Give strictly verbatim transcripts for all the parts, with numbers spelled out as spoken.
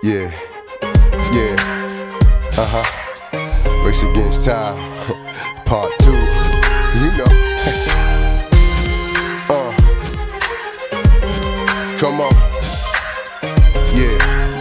Yeah, yeah, uh-huh. Race Against Time, part two, you know. uh, come on. Yeah,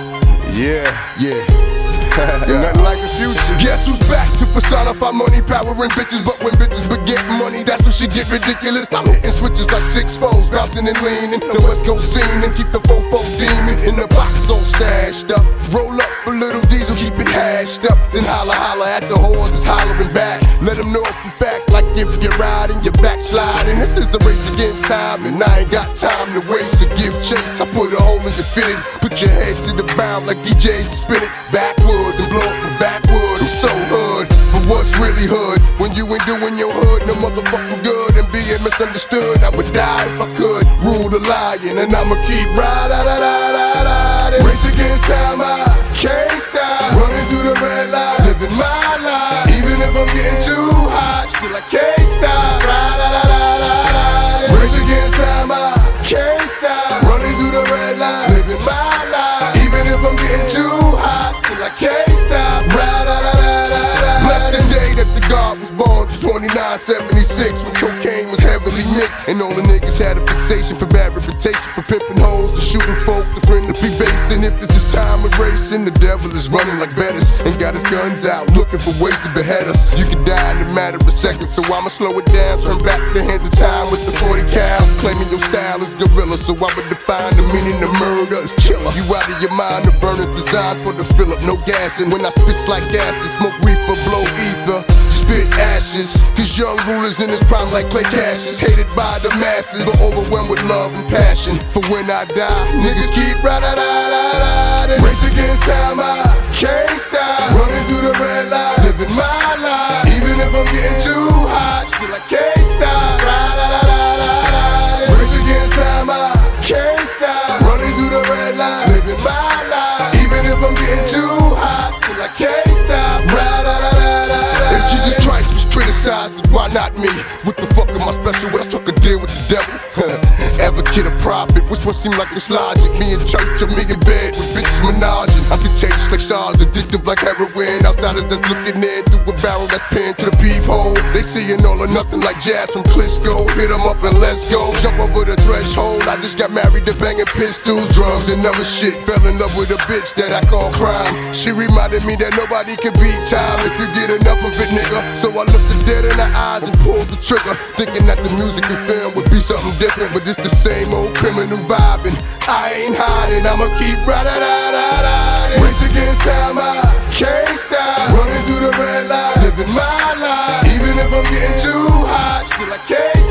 yeah, yeah. Yeah. Nothing like the future. Guess who's back to personify money, power, and bitches? But when bitches beget money, that's when shit get ridiculous. I'm hitting switches like six foes, bouncing and leaning. The West Coast scene and keep the fofo demon in the box all stashed up. Roll up a little diesel, keep it hashed up. Then holla holla at the whores that's hollering back. Let them know a few facts, like if you're riding, you're backsliding. This is the race against time, and I ain't got time to waste. So give chase, I put a hole in your fitted. Put your head to the bound like D Js and spin it backwards and blow up from backwood. I'm so hood, but what's really hood? When you ain't doing your hood, no motherfucking good. And being misunderstood, I would die if I could. Rule the lion, and I'ma keep riding, riding, riding. Race against time, I can't stop. Running through the red light, living my life. Even if I'm getting too hot, still I can't stop. Riding, riding, riding. Race against time, I can't stop. Running through the red light, living my life. Even if I'm getting too hot, still I can't stop. Ride, ride, ride, ride, ride. Bless the day that the God was born to twenty-nine seventy-six, when cocaine was heavily mixed, and all the niggas had a fixation for bad reputation, for pimping hoes, to shooting folk, to friend to be basing. If this is time of racing, the devil is running like Bettis and got his guns out, looking for ways to behead us. You could die in a matter of seconds, so I'ma slow it down, turn back the hands of time with the forty cal. Claiming your style is gorilla, so I would define the meaning of murder as killer. You out of your mind, the burner's designed for the fill up, no gas. And when I spit like acid, smoke reefer, blow ether, spit ashes. Cause young rulers in his prime like Clay Cassius, hated by the masses, but overwhelmed with love and passion. For when I die, niggas keep riding, riding, riding. Race against time, I can't stop. Running through the red light, living my life. Even if I'm getting too hot, still I can't stop. Riding, riding, riding. Race against time, I can't stop. Running through the red light, living my life. Even if I'm getting too hot, still I can't stop. Ride, ride, ride, ride, ride. If Jesus Christ was criticized, then why not me? What the fuck am I special with? I struck a deal with the devil. Advocate or prophet, which one seem like it's logic? Me in church or me in bed with bitches menaging. I'm contagious like SARS, addictive like heroin. Outsiders that's looking in through a barrel that's pinned to the peephole. They seeing all or nothing like jazz from Clisco. Hit them up and let's go. Jump over the threshold. I just got married to banging pistols, drugs and other shit. Fell in love with a bitch that I call crime. She reminded me that nobody can beat time if you get enough of it, nigga. So I looked her dead in the eyes and pulled the trigger, thinking that the music and film would be something different, but it's the same old criminal vibing. I ain't hiding, I'ma keep riding, riding, riding. Race against time, I can't stop. Running through the red light, living my life. Even if I'm getting too hot, still I can't